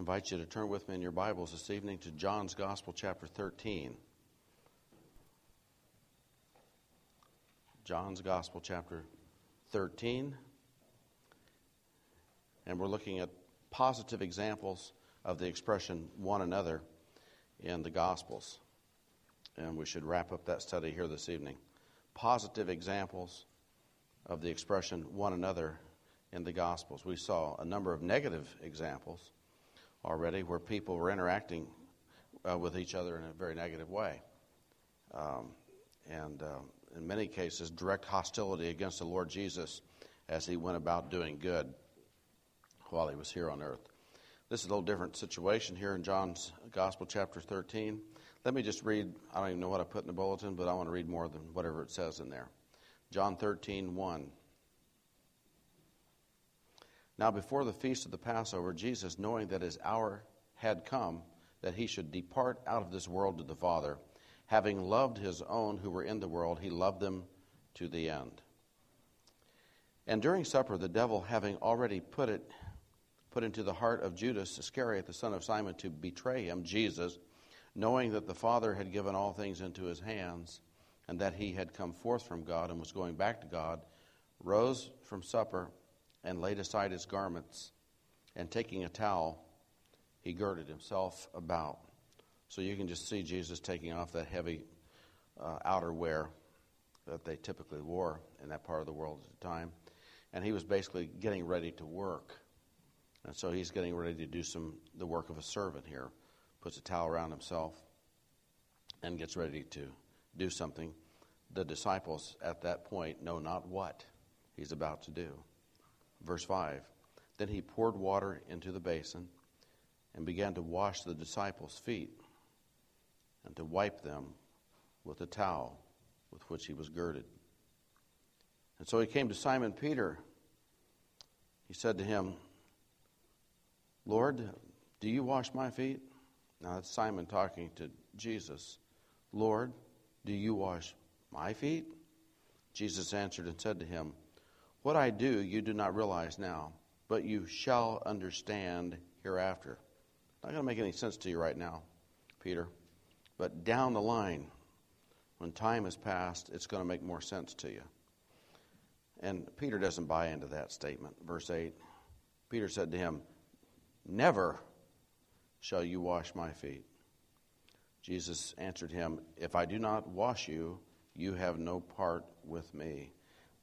invite you to turn with me in your Bibles this evening to John's Gospel, chapter 13. John's Gospel, chapter 13. And we're looking at positive examples of the expression one another in the Gospels. And we should wrap up that study here this evening. Positive examples of the expression one another in the Gospels. We saw a number of negative examples already where people were interacting with each other in a very negative way. And in many cases, direct hostility against the Lord Jesus as he went about doing good while he was here on earth. This is a little different situation here in John's Gospel, chapter 13. Let me just read, I don't even know what I put in the bulletin, but I want to read more than whatever it says in there. John 13:1. Now before the feast of the Passover, Jesus, knowing that his hour had come, that he should depart out of this world to the Father, having loved his own who were in the world, he loved them to the end. And during supper, the devil, having already put into the heart of Judas Iscariot, the son of Simon, to betray him, Jesus, knowing that the Father had given all things into his hands, and that he had come forth from God and was going back to God, rose from supper and laid aside his garments, and taking a towel, he girded himself about. So you can just see Jesus taking off that heavy outerwear that they typically wore in that part of the world at the time. And he was basically getting ready to work. And so he's getting ready to do the work of a servant here. Puts a towel around himself and gets ready to do something. The disciples at that point know not what he's about to do. Verse 5, then he poured water into the basin and began to wash the disciples' feet and to wipe them with the towel with which he was girded. And so he came to Simon Peter. He said to him, Lord, do you wash my feet? Now that's Simon talking to Jesus. Lord, do you wash my feet? Jesus answered and said to him, what I do you do not realize now, but you shall understand hereafter. Not going to make any sense to you right now, Peter, but down the line, when time has passed, it's going to make more sense to you. And Peter doesn't buy into that statement. Verse 8, Peter said to him, never shall you wash my feet. Jesus answered him, if I do not wash you, you have no part with me.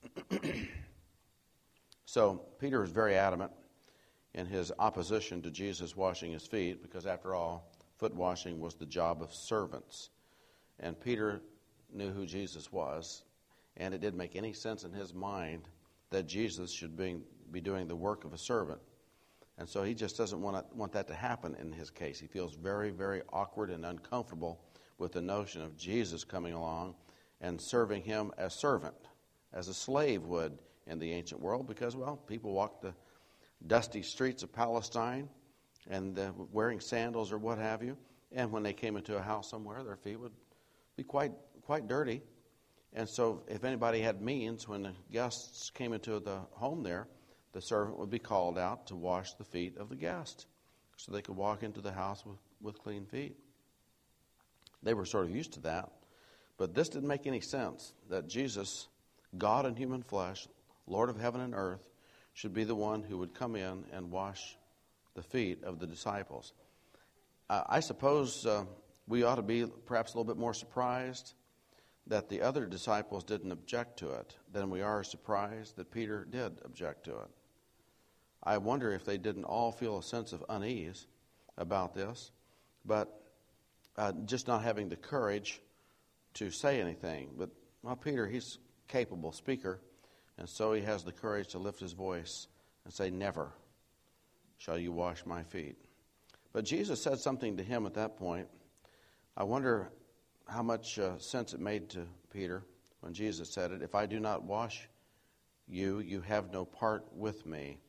So Peter is very adamant in his opposition to Jesus washing his feet, because after all, foot washing was the job of servants. And Peter knew who Jesus was, and it didn't make any sense in his mind that Jesus should be doing the work of a servant. And so he just doesn't want that to happen in his case. He feels very, very awkward and uncomfortable with the notion of Jesus coming along and serving him as servant, as a slave would in the ancient world, because, well, people walked the dusty streets of Palestine and wearing sandals or what have you, and when they came into a house somewhere, their feet would be quite dirty. And so if anybody had means, when the guests came into the home there, the servant would be called out to wash the feet of the guest so they could walk into the house with clean feet. They were sort of used to that, but this didn't make any sense, that Jesus, God in human flesh, Lord of heaven and earth, should be the one who would come in and wash the feet of the disciples. I suppose we ought to be perhaps a little bit more surprised that the other disciples didn't object to it than we are surprised that Peter did object to it. I wonder if they didn't all feel a sense of unease about this, but just not having the courage to say anything. But, well, Peter, he's a capable speaker, and so he has the courage to lift his voice and say, never shall you wash my feet. But Jesus said something to him at that point. I wonder how much sense it made to Peter when Jesus said it. If I do not wash you, you have no part with me.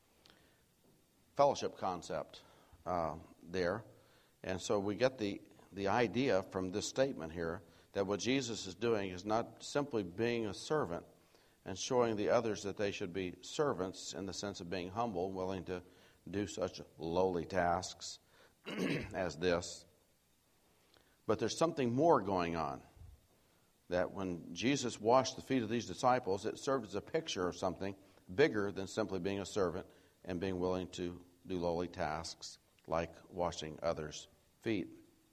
Fellowship concept there. And so we get the idea from this statement here that what Jesus is doing is not simply being a servant and showing the others that they should be servants in the sense of being humble, willing to do such lowly tasks as this. But there's something more going on. That when Jesus washed the feet of these disciples, it served as a picture of something bigger than simply being a servant and being willing to do lowly tasks like washing others' feet.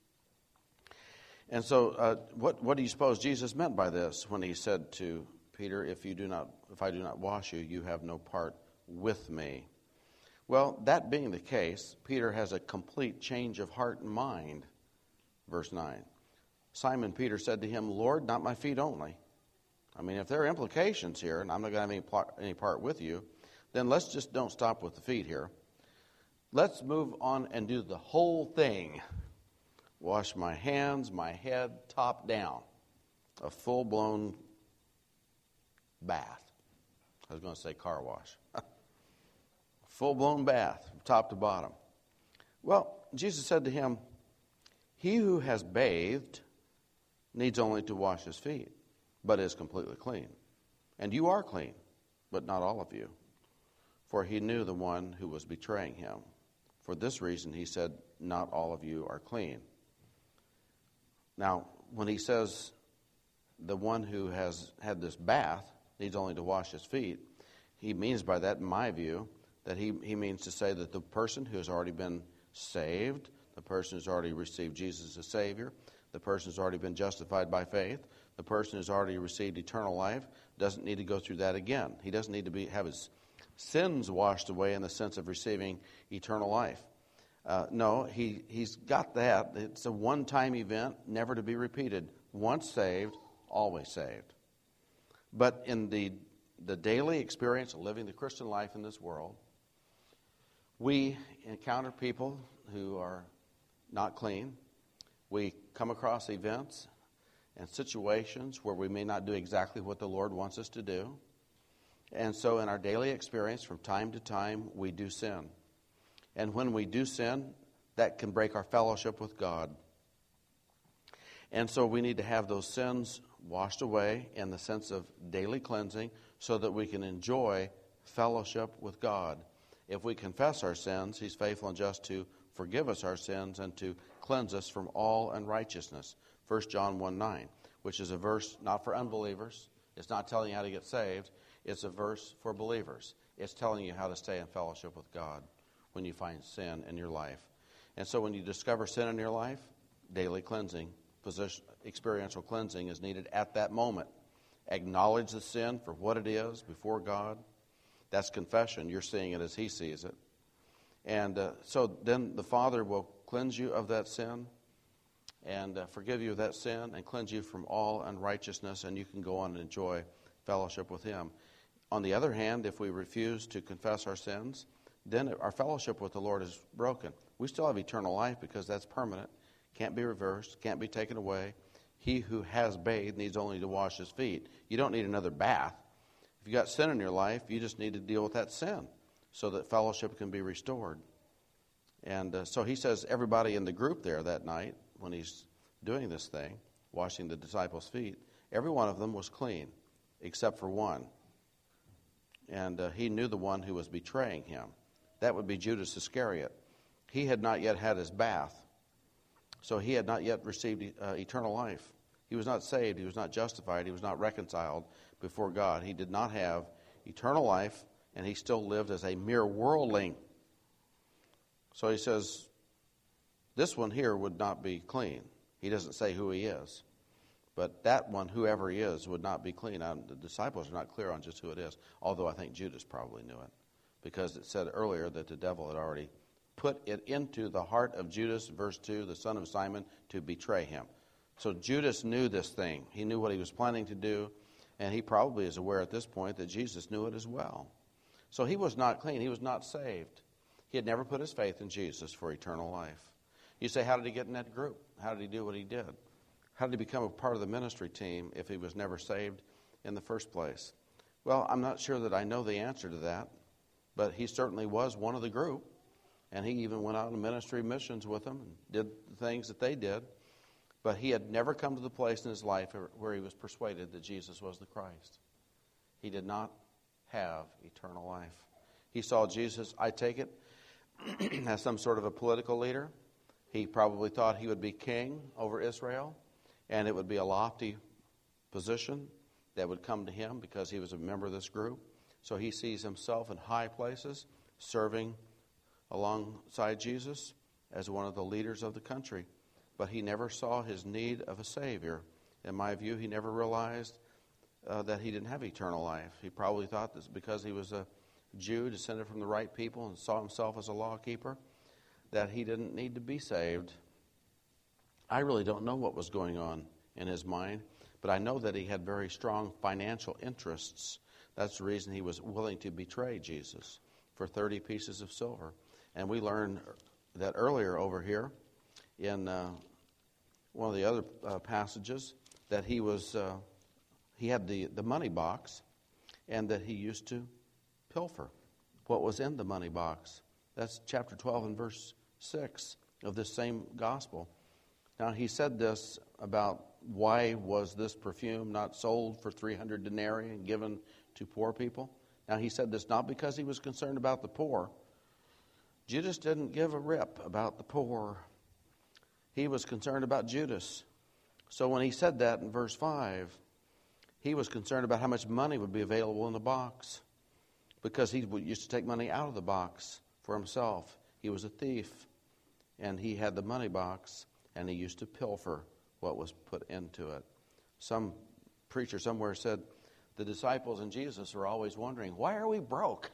And so what do you suppose Jesus meant by this when he said to Peter, if I do not wash you, you have no part with me? Well, that being the case, Peter has a complete change of heart and mind. Verse 9. Simon Peter said to him, Lord, not my feet only. I mean, if there are implications here, and I'm not going to have any part with you, then let's just don't stop with the feet here. Let's move on and do the whole thing. Wash my hands, my head, top down. A full-blown bath. I was going to say car wash. Full-blown bath, top to bottom. Well, Jesus said to him, he who has bathed needs only to wash his feet, but is completely clean. And you are clean, but not all of you. For he knew the one who was betraying him. For this reason he said, not all of you are clean. Now, when he says the one who has had this bath needs only to wash his feet, he means by that, in my view, that he means to say that the person who has already been saved, the person who's already received Jesus as Savior, the person who's already been justified by faith, the person who's already received eternal life, doesn't need to go through that again. He doesn't need to have his sins washed away in the sense of receiving eternal life. No, he's got that. It's a one-time event, never to be repeated. Once saved, always saved. But in the daily experience of living the Christian life in this world, we encounter people who are not clean. We come across events and situations where we may not do exactly what the Lord wants us to do. And so in our daily experience, from time to time, we do sin. And when we do sin, that can break our fellowship with God. And so we need to have those sins washed away in the sense of daily cleansing so that we can enjoy fellowship with God. If we confess our sins, He's faithful and just to forgive us our sins and to cleanse us from all unrighteousness. 1 John 1:9, which is a verse not for unbelievers. It's not telling you how to get saved. It's a verse for believers. It's telling you how to stay in fellowship with God when you find sin in your life. And so when you discover sin in your life, daily cleansing, experiential cleansing is needed at that moment. Acknowledge the sin for what it is before God. That's confession. You're seeing it as He sees it. And so then the Father will cleanse you of that sin and forgive you of that sin and cleanse you from all unrighteousness, and you can go on and enjoy fellowship with Him. On the other hand, if we refuse to confess our sins, then our fellowship with the Lord is broken. We still have eternal life because that's permanent, can't be reversed, can't be taken away. He who has bathed needs only to wash his feet. You don't need another bath. If you've got sin in your life, you just need to deal with that sin so that fellowship can be restored. And so he says everybody in the group there that night, when he's doing this thing, washing the disciples' feet, every one of them was clean except for one. And he knew the one who was betraying him. That would be Judas Iscariot. He had not yet had his bath. So he had not yet received eternal life. He was not saved. He was not justified. He was not reconciled before God. He did not have eternal life, and he still lived as a mere worldling. So he says, this one here would not be clean. He doesn't say who he is. But that one, whoever he is, would not be clean. The disciples are not clear on just who it is, although I think Judas probably knew it, because it said earlier that the devil had already put it into the heart of Judas, verse 2, the son of Simon, to betray him. So Judas knew this thing. He knew what he was planning to do, and he probably is aware at this point that Jesus knew it as well. So he was not clean. He was not saved. He had never put his faith in Jesus for eternal life. You say, how did he get in that group? How did he do what he did? How did he become a part of the ministry team if he was never saved in the first place? Well, I'm not sure that I know the answer to that, but he certainly was one of the group. And he even went out on ministry missions with them and did the things that they did. But he had never come to the place in his life where he was persuaded that Jesus was the Christ. He did not have eternal life. He saw Jesus, I take it, as some sort of a political leader. He probably thought he would be king over Israel, and it would be a lofty position that would come to him because he was a member of this group. So he sees himself in high places, serving alongside Jesus as one of the leaders of the country. But he never saw his need of a Savior. In my view, he never realized that he didn't have eternal life. He probably thought that because he was a Jew, descended from the right people, and saw himself as a lawkeeper, that he didn't need to be saved. I really don't know what was going on in his mind, but I know that he had very strong financial interests. That's the reason he was willing to betray Jesus for 30 pieces of silver. And we learned that earlier over here in one of the other passages that he had the money box, and that he used to pilfer what was in the money box. That's chapter 12 and verse 6 of this same gospel. Now, he said this about why was this perfume not sold for 300 denarii and given to poor people. Now, he said this not because he was concerned about the poor. Judas didn't give a rip about the poor. He was concerned about Judas. So when he said that in verse 5, he was concerned about how much money would be available in the box, because he used to take money out of the box for himself. He was a thief, and he had the money box, and he used to pilfer what was put into it. Some preacher somewhere said the disciples and Jesus are always wondering, why are we broke?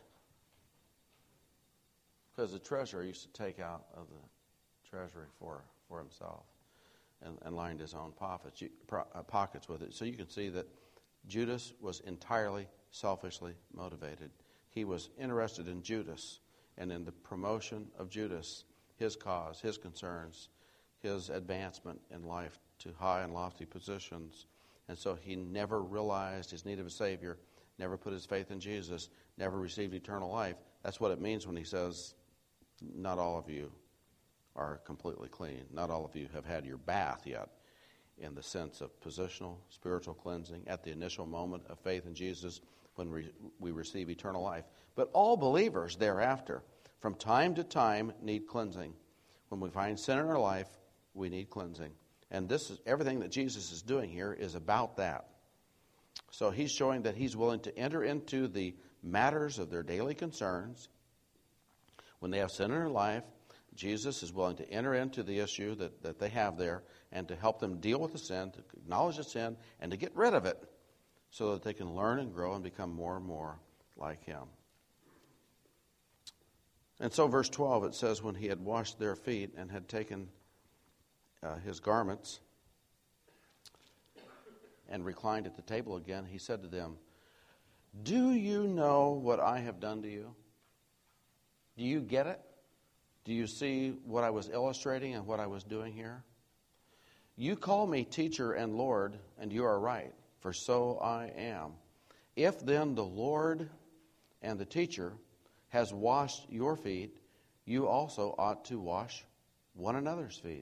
Because the treasurer used to take out of the treasury for himself and lined his own pockets with it. So you can see that Judas was entirely selfishly motivated. He was interested in Judas and in the promotion of Judas, his cause, his concerns, his advancement in life to high and lofty positions. And so he never realized his need of a Savior, never put his faith in Jesus, never received eternal life. That's what it means when he says, not all of you are completely clean. Not all of you have had your bath yet, in the sense of positional, spiritual cleansing at the initial moment of faith in Jesus when we receive eternal life. But all believers thereafter, from time to time, need cleansing. When we find sin in our life, we need cleansing. And this is everything that Jesus is doing here is about that. So he's showing that he's willing to enter into the matters of their daily concerns. When they have sin in their life, Jesus is willing to enter into the issue that they have there and to help them deal with the sin, to acknowledge the sin, and to get rid of it so that they can learn and grow and become more and more like him. And so verse 12, it says, when he had washed their feet and had taken his garments and reclined at the table again, he said to them, do you know what I have done to you? Do you get it? Do you see what I was illustrating and what I was doing here? You call me teacher and Lord, and you are right, for so I am. If then the Lord and the teacher has washed your feet, you also ought to wash one another's feet.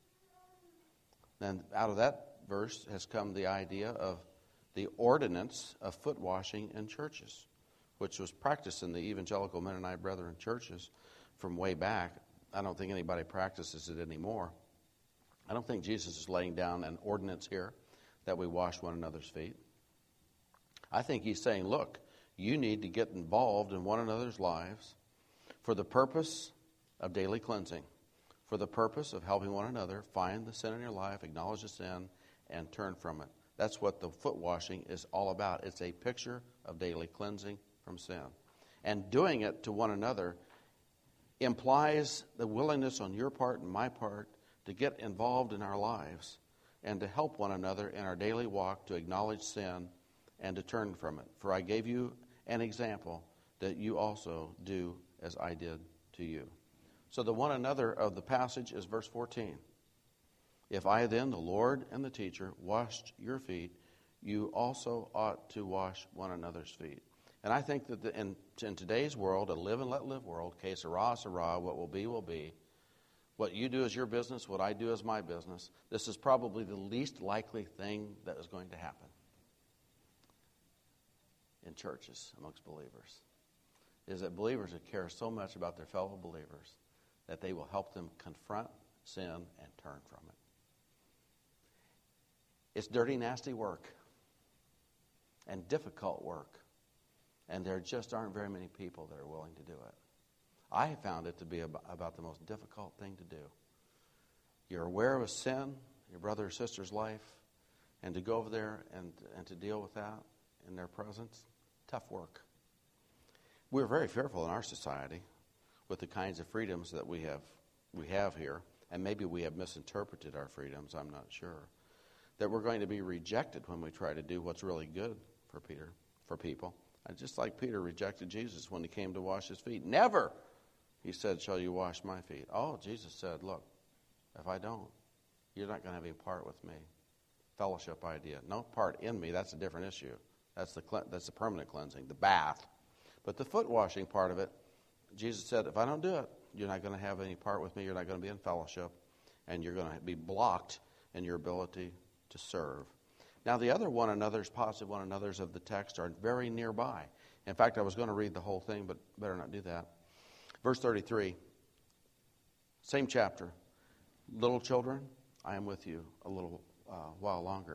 Then out of that verse has come the idea of the ordinance of foot washing in churches, which was practiced in the evangelical Mennonite Brethren churches from way back. I don't think anybody practices it anymore. I don't think Jesus is laying down an ordinance here that we wash one another's feet. I think he's saying, look, you need to get involved in one another's lives for the purpose of daily cleansing, for the purpose of helping one another find the sin in your life, acknowledge the sin, and turn from it. That's what the foot washing is all about. It's a picture of daily cleansing from sin. And doing it to one another implies the willingness on your part and my part to get involved in our lives and to help one another in our daily walk to acknowledge sin and to turn from it. For I gave you an example that you also do as I did to you. So the one another of the passage is verse 14. If I then, the Lord and the teacher, washed your feet, you also ought to wash one another's feet. And I think that in today's world, a live and let live world, que sera, sera, what will be, will be. What you do is your business, what I do is my business. This is probably the least likely thing that is going to happen in churches amongst believers. is that believers would care so much about their fellow believers that they will help them confront sin and turn from it. It's dirty, nasty work and difficult work, and there just aren't very many people that are willing to do it. I have found it to be about the most difficult thing to do. You're aware of a sin, your brother or sister's life, and to go over there and to deal with that in their presence, tough work. We're very fearful in our society with the kinds of freedoms that we have here, and maybe we have misinterpreted our freedoms, I'm not sure, that we're going to be rejected when we try to do what's really good for people. And just like Peter rejected Jesus when he came to wash his feet. Never, he said, shall you wash my feet. Oh, Jesus said, look, if I don't, you're not going to have any part with me. Fellowship idea. No part in me, that's a different issue. That's the permanent cleansing, the bath. But the foot washing part of it, Jesus said, if I don't do it, you're not going to have any part with me, you're not going to be in fellowship, and you're going to be blocked in your ability to serve. Now, the other one another's, positive one another's of the text are very nearby. In fact, I was going to read the whole thing, but better not do that. Verse 33, same chapter. Little children, I am with you a little while longer.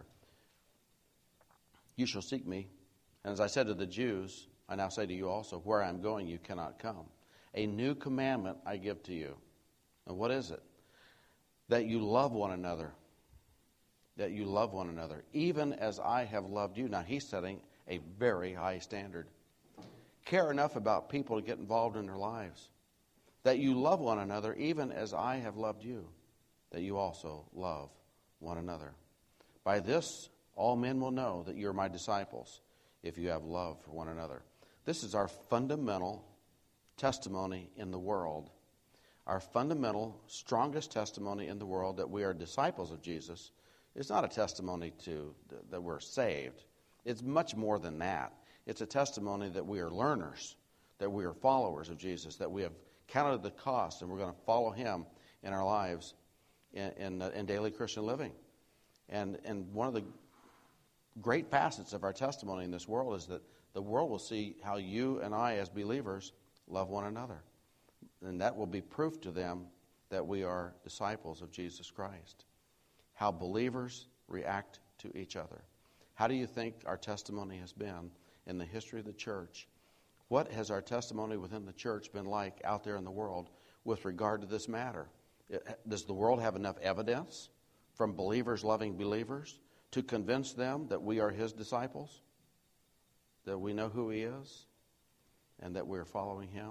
You shall seek me. And as I said to the Jews, I now say to you also, where I am going, you cannot come. A new commandment I give to you. And what is it? That you love one another. That you love one another, even as I have loved you. Now, he's setting a very high standard. Care enough about people to get involved in their lives. That you love one another, even as I have loved you. That you also love one another. By this, all men will know that you are my disciples, if you have love for one another. This is our fundamental testimony in the world. Our fundamental, strongest testimony in the world that we are disciples of Jesus. It's not a testimony that we're saved. It's much more than that. It's a testimony that we are learners, that we are followers of Jesus, that we have counted the cost and we're going to follow him in our lives in daily Christian living. And one of the great facets of our testimony in this world is that the world will see how you and I as believers love one another. And that will be proof to them that we are disciples of Jesus Christ. How believers react to each other. How do you think our testimony has been in the history of the church? What has our testimony within the church been like out there in the world with regard to this matter? Does the world have enough evidence from believers loving believers to convince them that we are his disciples? That we know who he is and that we're following him?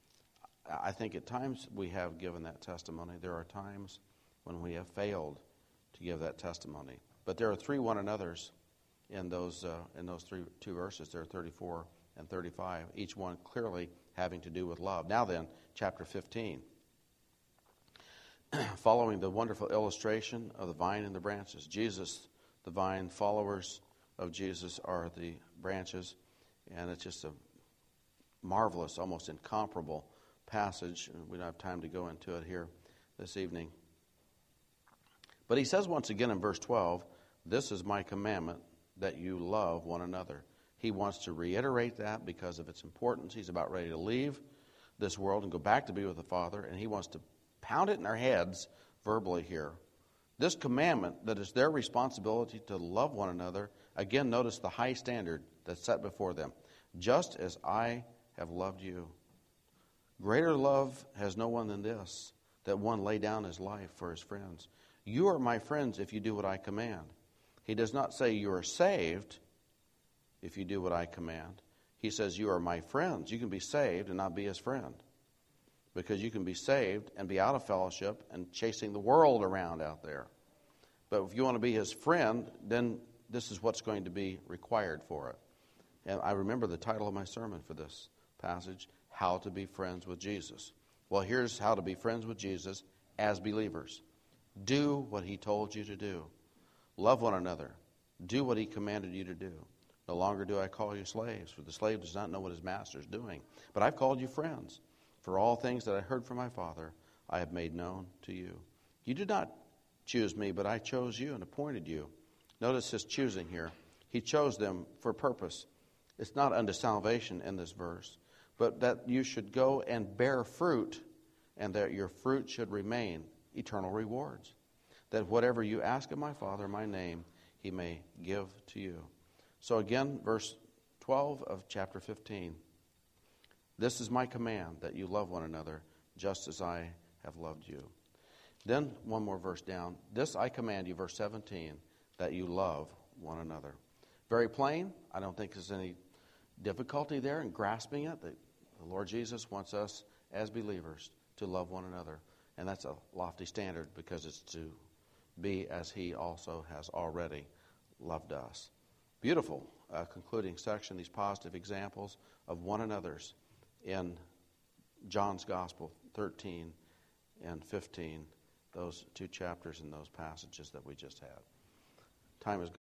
I think at times we have given that testimony. There are times when we have failed to give that testimony. But there are three one another's in those two verses. There are 34 and 35, each one clearly having to do with love. Now then, chapter 15. Following the wonderful illustration of the vine and the branches. Jesus, the vine, followers of Jesus are the branches. And it's just a marvelous, almost incomparable passage. We don't have time to go into it here this evening. But he says once again in verse 12, this is my commandment, that you love one another. He wants to reiterate that because of its importance. He's about ready to leave this world and go back to be with the Father, and he wants to pound it in our heads verbally here. This commandment, that is their responsibility to love one another, again, notice the high standard that's set before them. Just as I have loved you. Greater love has no one than this, that one lay down his life for his friends. You are my friends if you do what I command. He does not say you are saved if you do what I command. He says you are my friends. You can be saved and not be his friend. Because you can be saved and be out of fellowship and chasing the world around out there. But if you want to be his friend, then this is what's going to be required for it. And I remember the title of my sermon for this passage, How to Be Friends with Jesus. Well, here's how to be friends with Jesus as believers. Do what he told you to do. Love one another. Do what he commanded you to do. No longer do I call you slaves, for the slave does not know what his master is doing. But I've called you friends. For all things that I heard from my Father, I have made known to you. You did not choose me, but I chose you and appointed you. Notice his choosing here. He chose them for a purpose. It's not unto salvation in this verse, but that you should go and bear fruit, and that your fruit should remain, eternal rewards. That whatever you ask of my Father in my name, he may give to you. So again, verse 12 of chapter 15. This is my command, that you love one another, just as I have loved you. Then one more verse down. This I command you, verse 17, that you love one another. Very plain. I don't think there's any difficulty there in grasping it. That the Lord Jesus wants us as believers to love one another. And that's a lofty standard because it's to be as he also has already loved us. Beautiful concluding section, these positive examples of one another's in John's Gospel 13 and 15, those two chapters in those passages that we just had. Time is